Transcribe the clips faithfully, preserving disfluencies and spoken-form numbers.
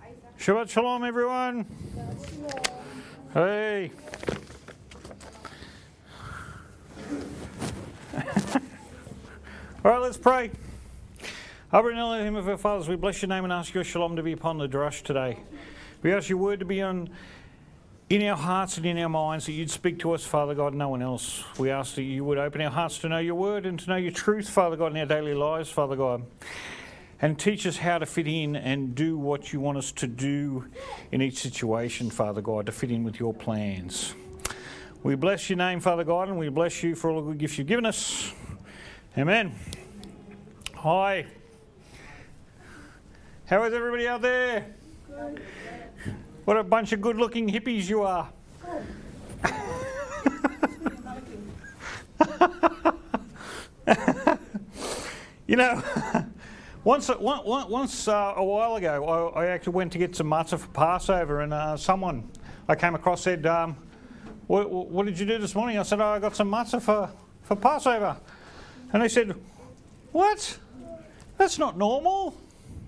Shabbat Shalom, everyone. Hey. All right, let's pray. Abba and Elohim of our fathers, we bless your name and ask your shalom to be upon the Drush today. We ask your word to be on in our hearts and in our minds, that you'd speak to us, Father God, no one else. We ask that you would open our hearts to know your word and to know your truth, Father God, in our daily lives, Father God. And teach us how to fit in and do what you want us to do in each situation, Father God, to fit in with your plans. We bless your name, Father God, and we bless you for all the good gifts you've given us. Amen. Hi. How is everybody out there? Good. What a bunch of good-looking hippies you are. You know, once once uh, a while ago, I, I actually went to get some matzah for Passover, and uh, someone I came across said, um, what, what did you do this morning? I said, oh, I got some matzah for, for Passover. And they said, what? That's not normal.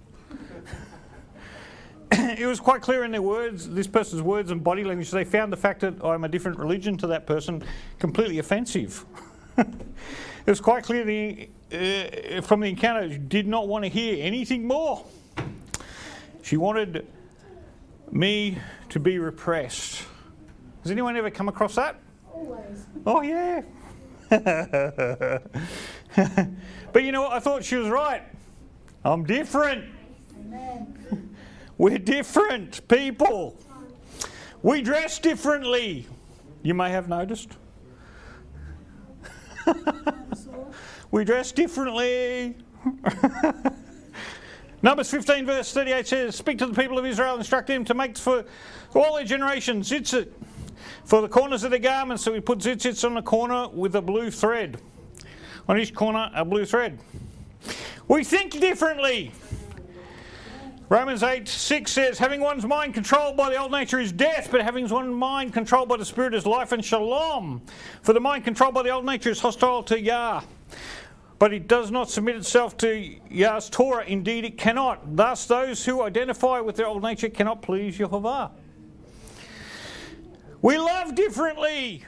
It was quite clear in their words, this person's words and body language. They found the fact that I'm a different religion to that person completely offensive. It was quite clear the, uh, from the encounter, she did not want to hear anything more. She wanted me to be repressed. Has anyone ever come across that? Always. Oh, yeah. But you know what? I thought she was right. I'm different. Amen. We're different people. We dress differently. You may have noticed. We dress differently. Numbers fifteen verse thirty-eight says, speak to the people of Israel, instruct them to make for all their generations zitzit for the corners of their garments. So we put zitzits on the corner with a blue thread. On each corner, a blue thread. We think differently. Romans eight six says, having one's mind controlled by the old nature is death, but having one's mind controlled by the Spirit is life and shalom. For the mind controlled by the old nature is hostile to Yah, but it does not submit itself to Yah's Torah. Indeed, it cannot. Thus, those who identify with their old nature cannot please Yehovah. We love differently.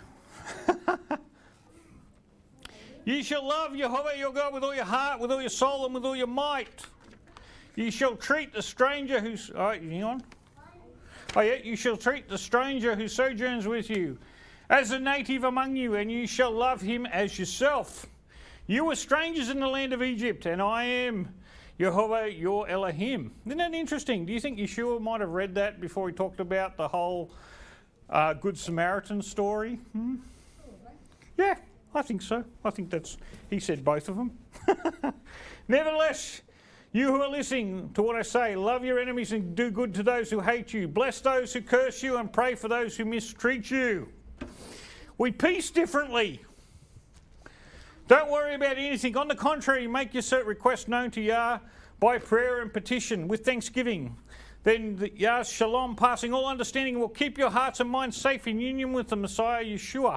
Ye shall love Yehovah your God with all your heart, with all your soul, and with all your might. You shall treat the stranger who's... Oh, hang on. Oh, yeah. You shall treat the stranger who sojourns with you as a native among you, and you shall love him as yourself. You were strangers in the land of Egypt, and I am Yehovah your Elohim. Isn't that interesting? Do you think Yeshua might have read that before he talked about the whole uh, Good Samaritan story? Hmm? Yeah, I think so. I think that's... He said both of them. Nevertheless... You who are listening to what I say, love your enemies and do good to those who hate you. Bless those who curse you and pray for those who mistreat you. We peace differently. Don't worry about anything. On the contrary, make your request known to Yah by prayer and petition with thanksgiving. Then the Yah's shalom, passing all understanding, will keep your hearts and minds safe in union with the Messiah Yeshua.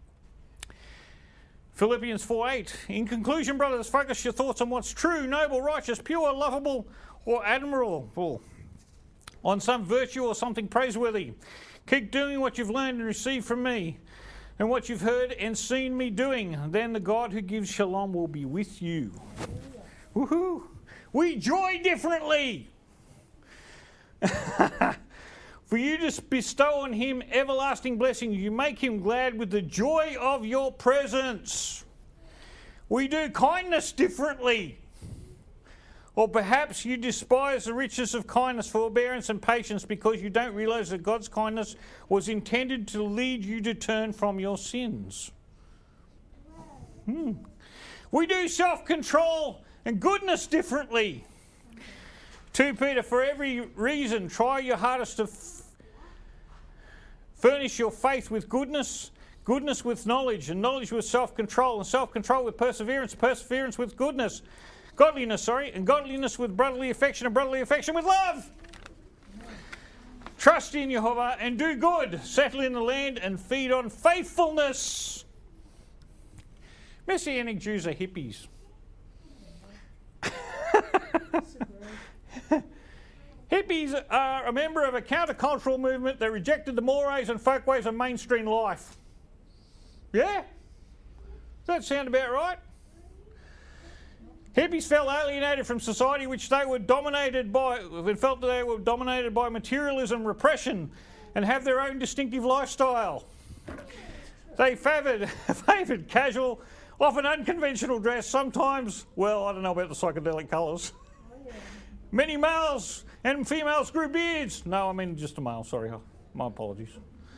Philippians four eight. In conclusion, brothers, focus your thoughts on what's true, noble, righteous, pure, lovable, or admirable, on some virtue or something praiseworthy. Keep doing what you've learned and received from me, and what you've heard and seen me doing. Then the God who gives shalom will be with you. Woohoo! We joy differently. For you to bestow on him everlasting blessings, you make him glad with the joy of your presence. We do kindness differently. Or perhaps you despise the riches of kindness, forbearance and patience because you don't realize that God's kindness was intended to lead you to turn from your sins. Hmm. We do self-control and goodness differently. Second Peter, for every reason, try your hardest to f- furnish your faith with goodness, goodness with knowledge, and knowledge with self-control, and self-control with perseverance, perseverance with goodness, godliness, sorry, and godliness with brotherly affection, and brotherly affection with love. Trust in Yehovah and do good. Settle in the land and feed on faithfulness. Messianic Jews are hippies. Hippies Hippies are a member of a countercultural movement that rejected the mores and folkways of mainstream life. Yeah? Does that sound about right? Hippies felt alienated from society, which they were dominated by, felt that they were dominated by materialism, repression, and have their own distinctive lifestyle. They favoured, favoured casual, often unconventional dress, sometimes, well, I don't know about the psychedelic colours. Many males and females grew beards. No, I mean just a male, sorry, my apologies.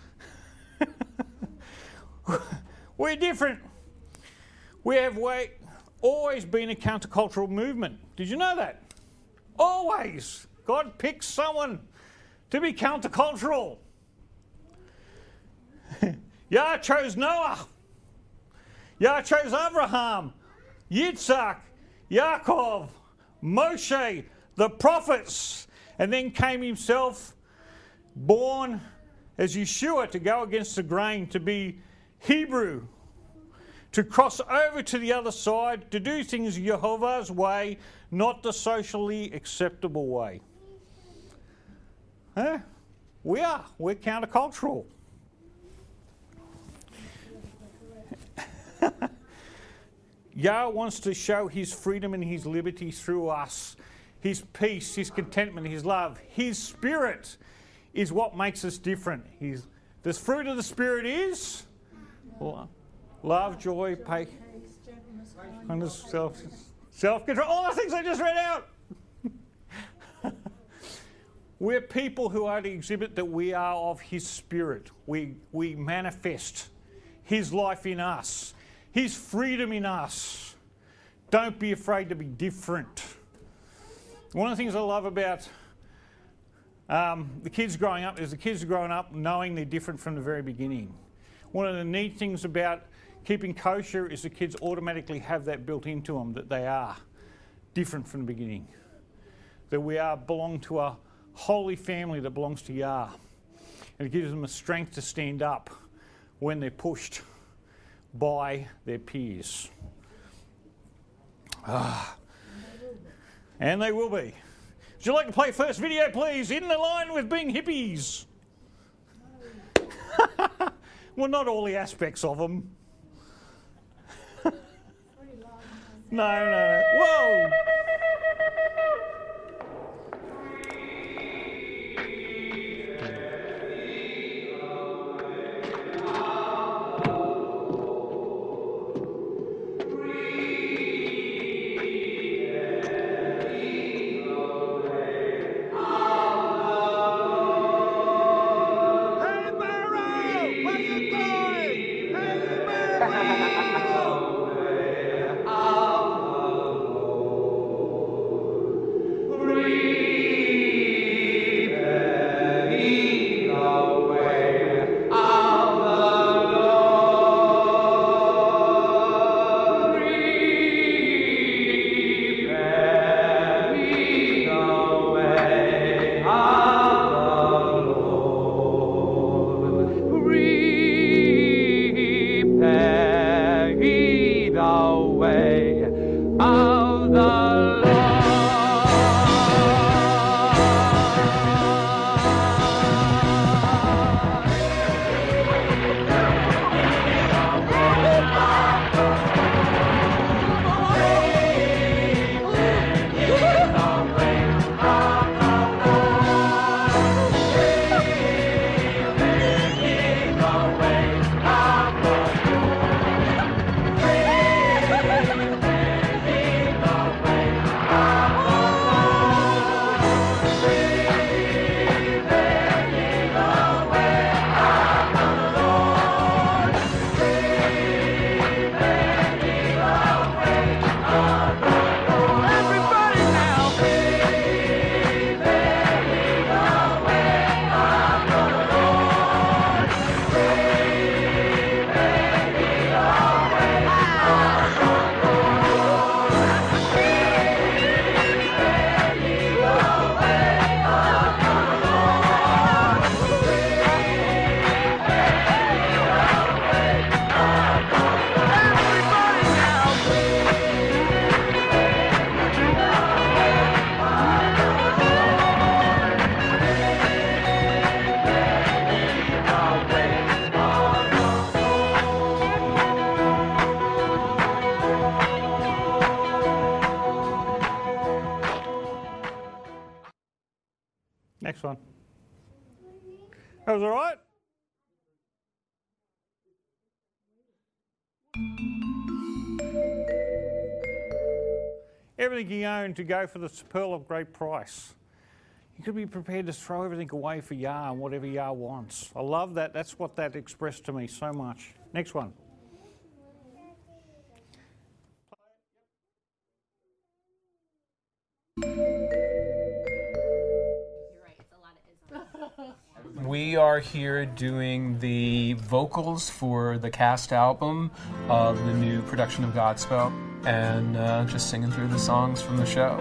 We're different. We have way, always been a countercultural movement. Did you know that? Always. God picks someone to be countercultural. Yah chose Noah. Yah chose Abraham, Yitzhak, Yaakov, Moshe, the prophets, and then came himself, born as Yeshua, to go against the grain, to be Hebrew, to cross over to the other side, to do things Jehovah's way, not the socially acceptable way. Huh? We are. We're countercultural. Yah wants to show his freedom and his liberty through us. His peace, his contentment, his love, his spirit is what makes us different. His, the fruit of the Spirit is love, joy, patience, self, self-control. All the things I just read out. We're people who are to exhibit that we are of his Spirit. We, we manifest his life in us, his freedom in us. Don't be afraid to be different. One of the things I love about um, the kids growing up is the kids are growing up knowing they're different from the very beginning. One of the neat things about keeping kosher is the kids automatically have that built into them, that they are different from the beginning. That we are belong to a holy family that belongs to Yah. And it gives them the strength to stand up when they're pushed by their peers. Ah. And they will be. Would you like to play first video, please? In the line with being hippies. Well, not all the aspects of them. no, no, no. Whoa! Next one. That was all right? Everything you own to go for the pearl of great price. You could be prepared to throw everything away for Yah and whatever Yah wants. I love that. That's what that expressed to me so much. Next one. We are here doing the vocals for the cast album of the new production of Godspell, and uh, just singing through the songs from the show.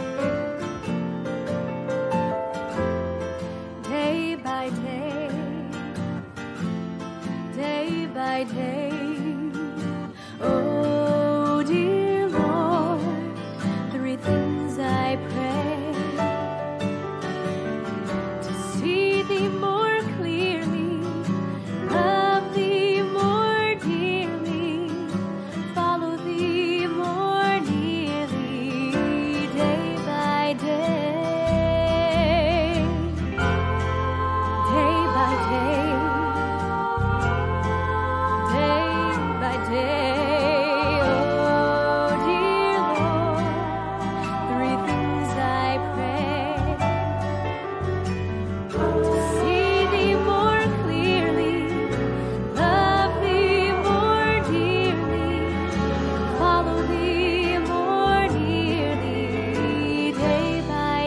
Day by day, day by day, oh dear Lord, three things I pray: to see Thee more clearly, love Thee more dearly, follow Thee more nearly, day by day, day by day, day by day. Oh dear Lord, three things I pray: to see Thee more clearly, love Thee more dearly, follow Thee more nearly, day by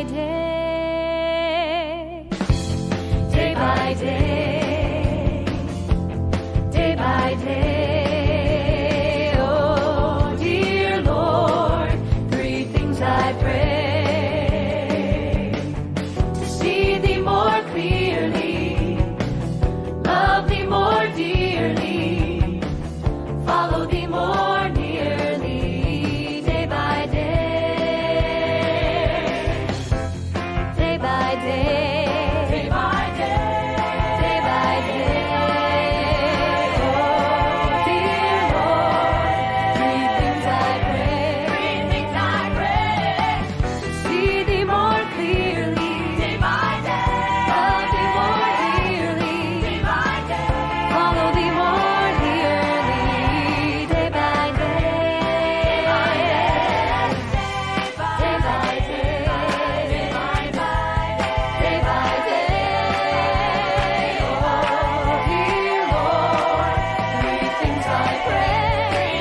day, day by day, day by day. Oh dear Lord, three things I pray: to see Thee more clearly, love Thee more dearly, follow Thee more nearly, day by day, day by day, day by day, day by day. Oh dear Lord, three things I pray, three things I pray: to see Thee more clearly, day by day, love Thee more dearly, day by day, follow Thee more nearly, day by day, day by day, day by day, day by day. Oh dear Lord, three things I pray,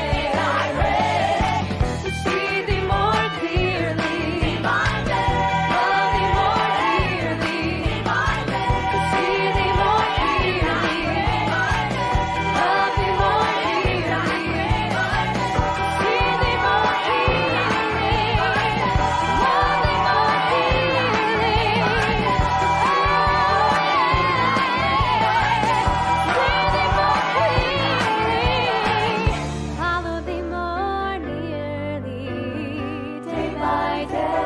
to see Thee more clearly, day by day, love Thee more dearly, day by day, to see Thee more clearly, day by day, love Thee more dearly, day by day, to see Thee more clearly, love Thee more dearly, follow Thee more nearly, day by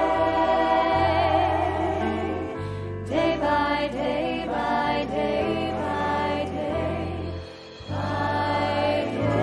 day, day by day, by day, by day, by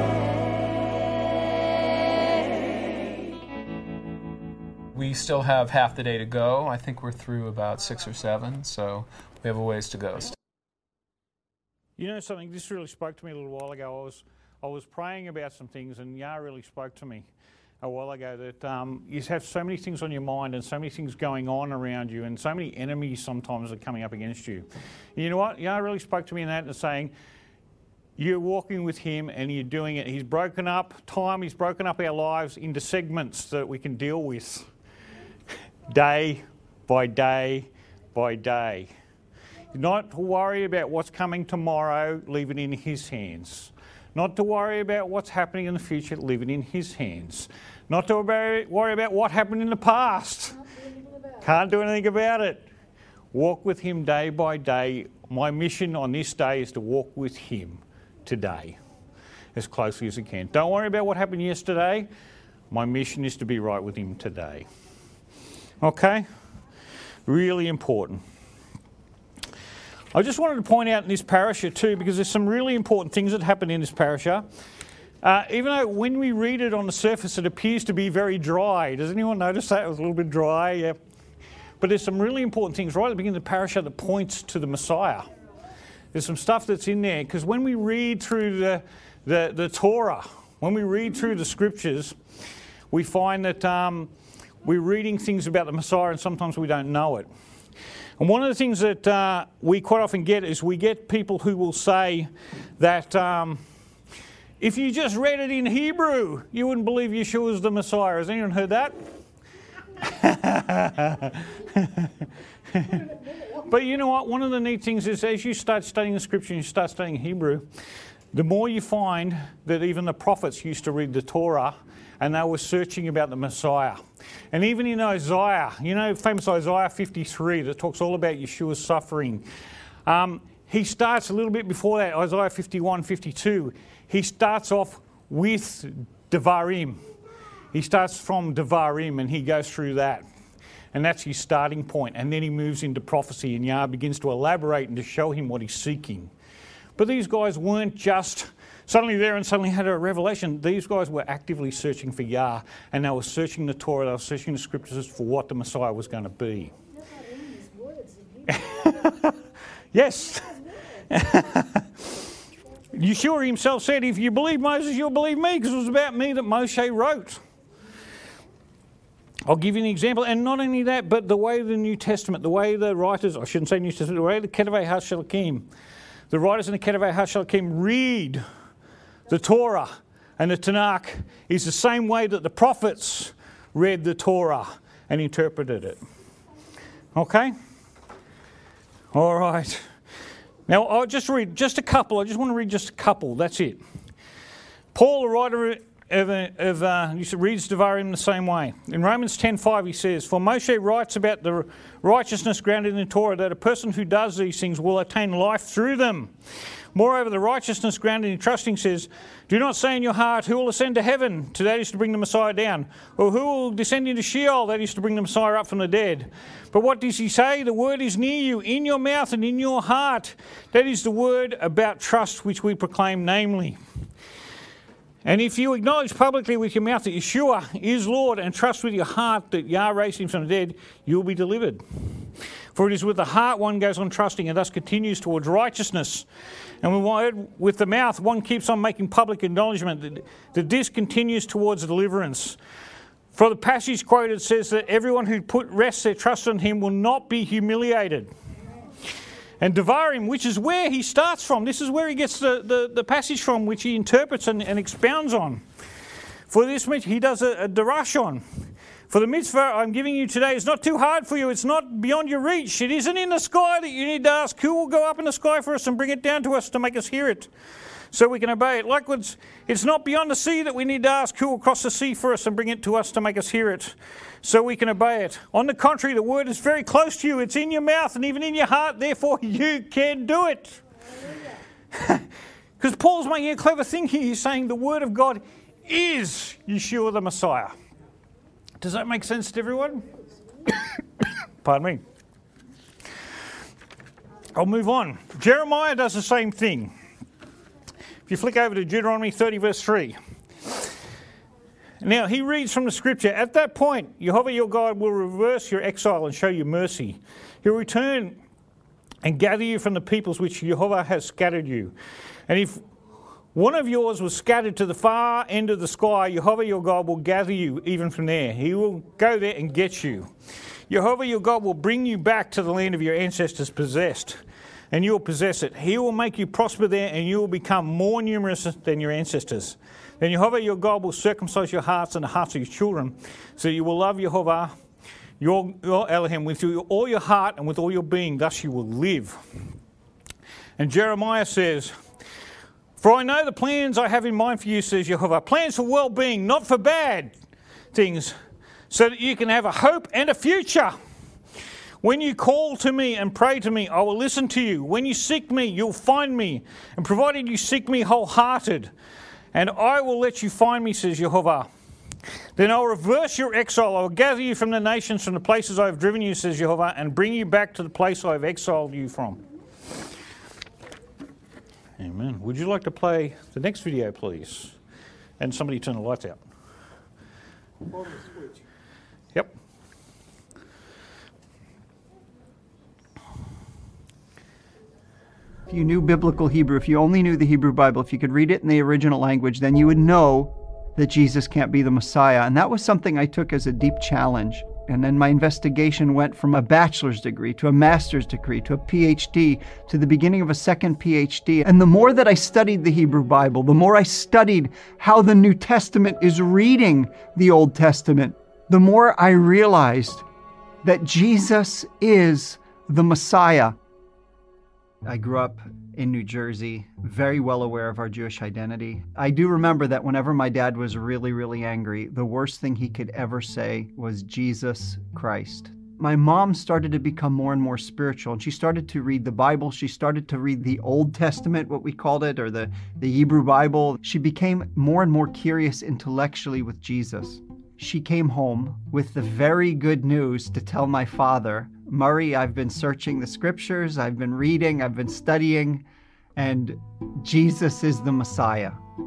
day. We still have half the day to go. I think we're through about six or seven, so we have a ways to go. You know something, this really spoke to me a little while ago. I was I was praying about some things, and Yah really spoke to me a while ago that um, you have so many things on your mind and so many things going on around you, and so many enemies sometimes are coming up against you. And you know what? Yah really spoke to me in that and saying, you're walking with Him and you're doing it. He's broken up time, He's broken up our lives into segments that we can deal with day by day by day. Not to worry about what's coming tomorrow, leave it in His hands. Not to worry about what's happening in the future, leave it in His hands. Not to worry about what happened in the past. Can't do anything about it. Walk with Him day by day. My mission on this day is to walk with Him today as closely as I can. Don't worry about what happened yesterday. My mission is to be right with Him today. Okay? Really important. I just wanted to point out in this parasha too, because there's some really important things that happen in this parasha. Uh, even though when we read it on the surface, it appears to be very dry. Does anyone notice that? It was a little bit dry. Yeah. But there's some really important things right at the beginning of the parasha that points to the Messiah. There's some stuff that's in there, because when we read through the, the, the Torah, when we read through the scriptures, we find that um, we're reading things about the Messiah and sometimes we don't know it. And one of the things that uh, we quite often get is we get people who will say that um, if you just read it in Hebrew, you wouldn't believe Yeshua is the Messiah. Has anyone heard that? But you know what? One of the neat things is as you start studying the scripture and you start studying Hebrew, the more you find that even the prophets used to read the Torah and they were searching about the Messiah. And even in Isaiah, you know, famous Isaiah fifty-three that talks all about Yeshua's suffering. Um, he starts a little bit before that, Isaiah fifty-one, fifty-two. He starts off with Devarim. He starts from Devarim and he goes through that. And that's his starting point. And then he moves into prophecy and Yah begins to elaborate and to show him what he's seeking. But these guys weren't just suddenly there and suddenly had a revelation. These guys were actively searching for Yah, and they were searching the Torah, they were searching the scriptures for what the Messiah was going to be. Yes. Yeshua himself said, if you believe Moses, you'll believe me, because it was about me that Moshe wrote. I'll give you an example, and not only that, but the way the New Testament, the way the writers, I shouldn't say New Testament, the way the Ketuvei HaShalakim, the writers in the Ketuvei HaShalakim read the Torah and the Tanakh is the same way that the prophets read the Torah and interpreted it. Okay? All right. Now, I'll just read just a couple. I just want to read just a couple. That's it. Paul, the writer of, of uh, reads Devarim the same way. In Romans ten five, he says, for Moshe writes about the righteousness grounded in the Torah, that a person who does these things will attain life through them. Moreover, the righteousness grounded in trusting says, do not say in your heart, who will ascend to heaven? To that is to bring the Messiah down. Or who will descend into Sheol? That is to bring the Messiah up from the dead. But what does he say? The word is near you, in your mouth and in your heart. That is the word about trust which we proclaim, namely. And if you acknowledge publicly with your mouth that Yeshua is Lord and trust with your heart that Yah raised him from the dead, you will be delivered. For it is with the heart one goes on trusting and thus continues towards righteousness. And with the mouth one keeps on making public acknowledgement that, that this continues towards deliverance. For the passage quoted says that everyone who put rests their trust on him will not be humiliated. And Devarim, which is where he starts from, this is where he gets the, the, the passage from, which he interprets and, and expounds on. For this, he does a, a darash on. For the mitzvah I'm giving you today is not too hard for you. It's not beyond your reach. It isn't in the sky that you need to ask who will go up in the sky for us and bring it down to us to make us hear it, so we can obey it. Likewise, it's not beyond the sea that we need to ask who will cross the sea for us and bring it to us to make us hear it, so we can obey it. On the contrary, the word is very close to you. It's in your mouth and even in your heart. Therefore, you can do it. Because Paul's making a clever thing here. He's saying the word of God is Yeshua the Messiah. Does that make sense to everyone? Pardon me. I'll move on. Jeremiah does the same thing. If you flick over to Deuteronomy thirty, verse three. Now, he reads from the scripture, at that point, Jehovah your God will reverse your exile and show you mercy. He'll return and gather you from the peoples which Jehovah has scattered you. And if one of yours was scattered to the far end of the sky, Jehovah your God will gather you even from there. He will go there and get you. Jehovah your God will bring you back to the land of your ancestors possessed, and you will possess it. He will make you prosper there, and you will become more numerous than your ancestors. Then Jehovah your God will circumcise your hearts and the hearts of your children, so you will love Jehovah your, your Elohim with all your heart and with all your being. Thus you will live. And Jeremiah says, for I know the plans I have in mind for you, says Jehovah, plans for well-being, not for bad things, so that you can have a hope and a future. When you call to me and pray to me, I will listen to you. When you seek me, you'll find me. And provided you seek me wholehearted, and I will let you find me, says Jehovah. Then I'll reverse your exile. I will gather you from the nations, from the places I have driven you, says Jehovah, and bring you back to the place I have exiled you from. Amen. Would you like to play the next video, please? And somebody turn the lights out. On the switch. Yep. If you knew biblical Hebrew, if you only knew the Hebrew Bible, if you could read it in the original language, then you would know that Jesus can't be the Messiah. And that was something I took as a deep challenge. And then my investigation went from a bachelor's degree to a master's degree to a P H D to the beginning of a second P H D. And the more that I studied the Hebrew Bible, the more I studied how the New Testament is reading the Old Testament, the more I realized that Jesus is the Messiah. I grew up in New Jersey, very well aware of our Jewish identity. I do remember that whenever my dad was really, really angry, the worst thing he could ever say was Jesus Christ. My mom started to become more and more spiritual, and she started to read the Bible. She started to read the Old Testament, what we called it, or the, the Hebrew Bible. She became more and more curious intellectually with Jesus. She came home with the very good news to tell my father, Murray, I've been searching the scriptures, I've been reading, I've been studying, and Jesus is the Messiah.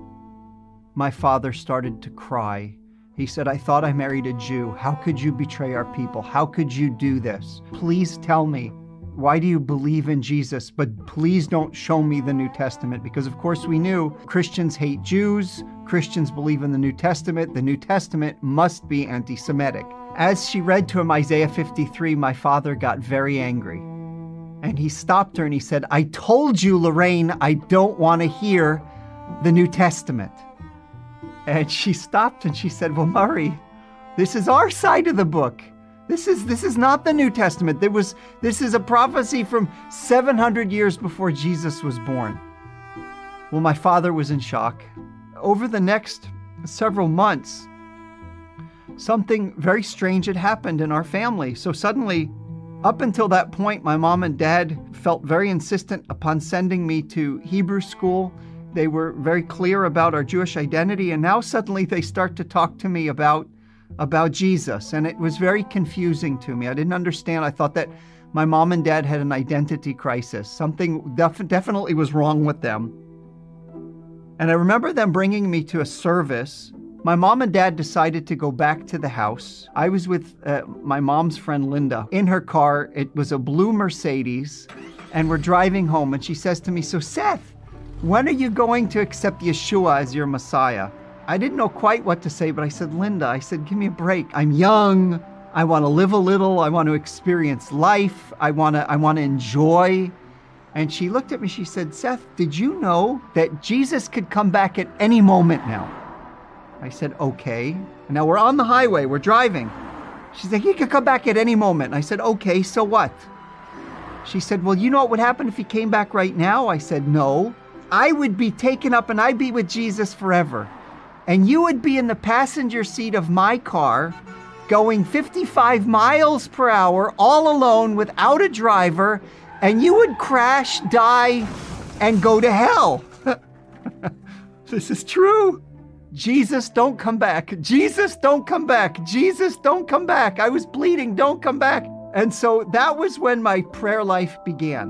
My father started to cry. He said, I thought I married a Jew. How could you betray our people? How could you do this? Please tell me, why do you believe in Jesus? But please don't show me the New Testament, because of course we knew Christians hate Jews, Christians believe in the New Testament, the New Testament must be anti-Semitic. As she read to him Isaiah fifty-three, my father got very angry. And he stopped her and he said, I told you, Lorraine, I don't want to hear the New Testament. And she stopped and she said, well, Murray, this is our side of the book. This is this is not the New Testament. There was this is a prophecy from seven hundred years before Jesus was born. Well, my father was in shock. Over the next several months, something very strange had happened in our family. So suddenly, up until that point, my mom and dad felt very insistent upon sending me to Hebrew school. They were very clear about our Jewish identity, and now suddenly they start to talk to me about, about Jesus, and it was very confusing to me. I didn't understand. I thought that my mom and dad had an identity crisis. Something def- definitely was wrong with them. And I remember them bringing me to a service. My mom and dad decided to go back to the house. I was with uh, my mom's friend Linda in her car. It was a blue Mercedes, and we're driving home. And she says to me, so Seth, when are you going to accept Yeshua as your Messiah? I didn't know quite what to say, but I said, Linda, I said, give me a break. I'm young. I want to live a little. I want to experience life. I want to, I want to enjoy. And she looked at me, she said, Seth, did you know that Jesus could come back at any moment now? I said, okay. And now we're on the highway, we're driving. She said, he could come back at any moment. And I said, okay, so what? She said, well, you know what would happen if he came back right now? I said, no. I would be taken up and I'd be with Jesus forever. And you would be in the passenger seat of my car going fifty-five miles per hour, all alone without a driver, and you would crash, die, and go to hell. This is true. Jesus, don't come back. Jesus, don't come back. Jesus, don't come back. I was bleeding. Don't come back. And so that was when my prayer life began.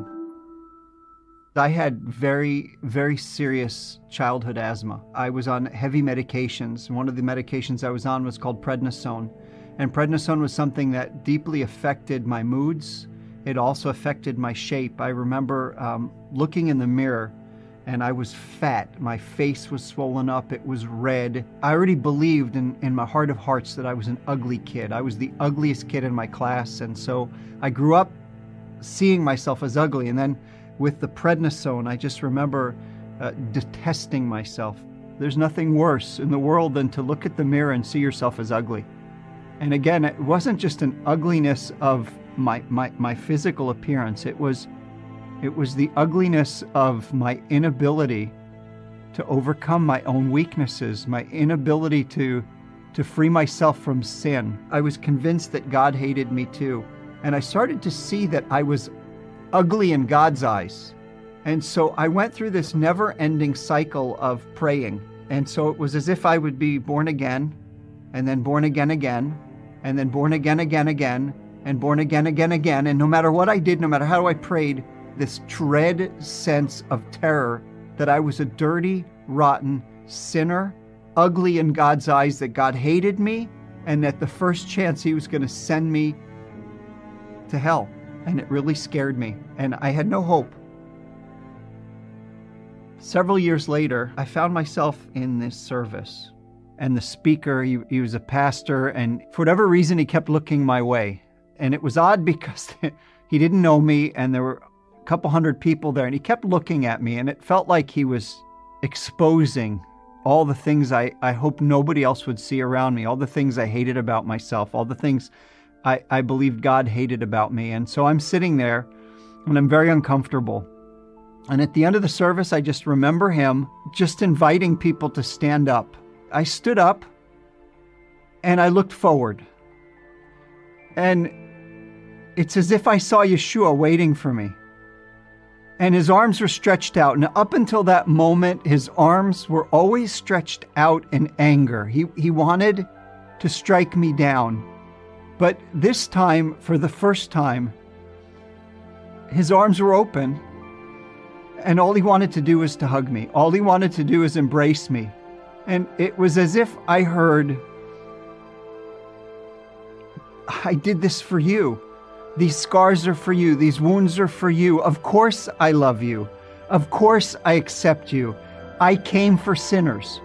I had very, very serious childhood asthma. I was on heavy medications. One of the medications I was on was called prednisone. And prednisone was something that deeply affected my moods. It also affected my shape. I remember um, looking in the mirror and I was fat. My face was swollen up. It was red. I already believed in, in my heart of hearts that I was an ugly kid. I was the ugliest kid in my class. And so I grew up seeing myself as ugly. And then with the prednisone, I just remember uh, detesting myself. There's nothing worse in the world than to look at the mirror and see yourself as ugly. And again, it wasn't just an ugliness of my, my, my physical appearance. It was, it was the ugliness of my inability to overcome my own weaknesses, my inability to, to free myself from sin. I was convinced that God hated me too. And I started to see that I was ugly in God's eyes. And so I went through this never-ending cycle of praying. And so it was as if I would be born again, and then born again again, and then born again again again, and born again again again. And no matter what I did, no matter how I prayed, this dread sense of terror that I was a dirty, rotten sinner, ugly in God's eyes, that God hated me, and that the first chance he was going to send me to hell. And it really scared me. And I had no hope. Several years later, I found myself in this service. And the speaker, he, he was a pastor, and for whatever reason, he kept looking my way. And it was odd because he didn't know me, and there were a couple hundred people there, and he kept looking at me, and it felt like he was exposing all the things I, I hope nobody else would see around me, all the things I hated about myself, all the things I, I believed God hated about me. And so I'm sitting there, and I'm very uncomfortable. And at the end of the service, I just remember him just inviting people to stand up. I stood up, and I looked forward. And it's as if I saw Yeshua waiting for me. And his arms were stretched out. And up until that moment, his arms were always stretched out in anger. He, he wanted to strike me down. But this time, for the first time, his arms were open. And all he wanted to do was to hug me. All he wanted to do was embrace me. And it was as if I heard, I did this for you. These scars are for you. These wounds are for you. Of course I love you. Of course I accept you. I came for sinners.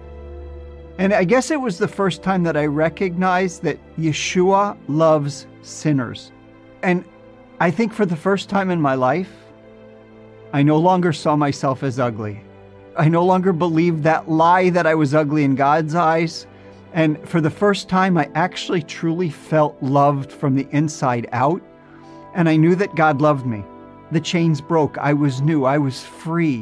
And I guess it was the first time that I recognized that Yeshua loves sinners. And I think for the first time in my life, I no longer saw myself as ugly. I no longer believed that lie that I was ugly in God's eyes. And for the first time, I actually truly felt loved from the inside out. And I knew that God loved me. The chains broke. I was new. I was free.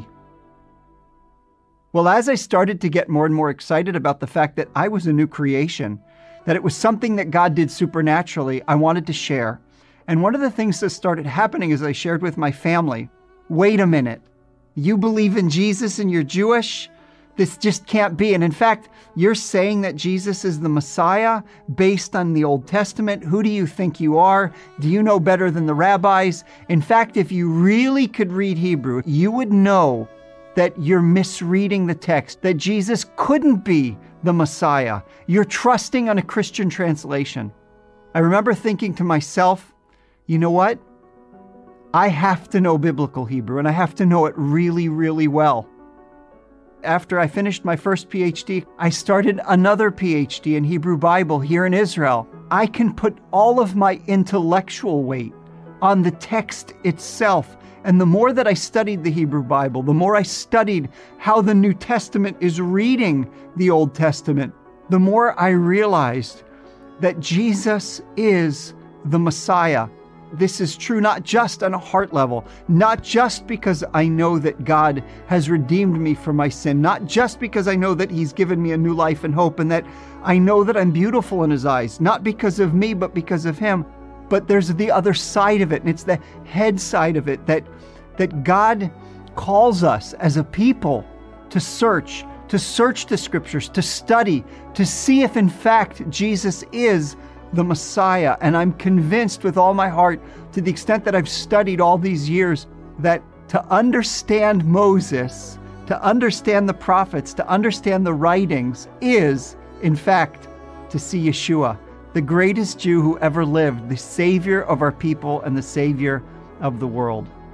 Well, as I started to get more and more excited about the fact that I was a new creation, that it was something that God did supernaturally, I wanted to share. And one of the things that started happening is I shared with my family, wait a minute, you believe in Jesus and you're Jewish? This just can't be. And in fact, you're saying that Jesus is the Messiah based on the Old Testament. Who do you think you are? Do you know better than the rabbis? In fact, if you really could read Hebrew, you would know that you're misreading the text, that Jesus couldn't be the Messiah. You're trusting on a Christian translation. I remember thinking to myself, you know what? I have to know biblical Hebrew, and I have to know it really, really well. After I finished my first P H D, I started another P H D in Hebrew Bible here in Israel. I can put all of my intellectual weight on the text itself. And the more that I studied the Hebrew Bible, the more I studied how the New Testament is reading the Old Testament, the more I realized that Jesus is the Messiah. This is true not just on a heart level, not just because I know that God has redeemed me from my sin, not just because I know that He's given me a new life and hope, and that I know that I'm beautiful in His eyes, not because of me, but because of Him. But there's the other side of it, and it's the head side of it, that, that God calls us as a people to search, to search the Scriptures, to study, to see if in fact Jesus is the Messiah. And I'm convinced with all my heart, to the extent that I've studied all these years, that to understand Moses, to understand the prophets, to understand the writings is, in fact, to see Yeshua, the greatest Jew who ever lived, the Savior of our people and the Savior of the world.